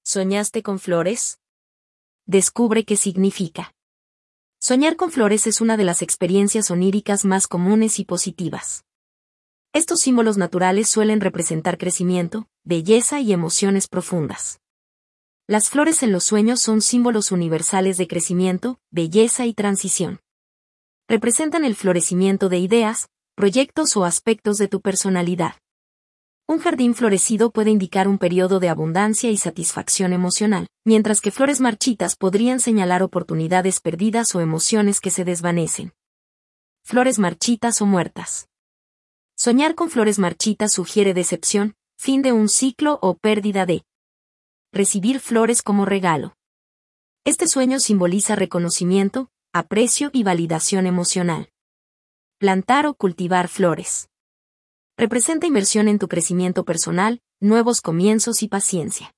¿Soñaste con flores? Descubre qué significa. Soñar con flores es una de las experiencias oníricas más comunes y positivas. Estos símbolos naturales suelen representar crecimiento, belleza y emociones profundas. Las flores en los sueños son símbolos universales de crecimiento, belleza y transición. Representan el florecimiento de ideas, proyectos o aspectos de tu personalidad. Un jardín florecido puede indicar un periodo de abundancia y satisfacción emocional, mientras que flores marchitas podrían señalar oportunidades perdidas o emociones que se desvanecen. Flores marchitas o muertas. Soñar con flores marchitas sugiere decepción, fin de un ciclo o pérdida de. Recibir flores como regalo. Este sueño simboliza reconocimiento, aprecio y validación emocional. Plantar o cultivar flores. Representa inversión en tu crecimiento personal, nuevos comienzos y paciencia.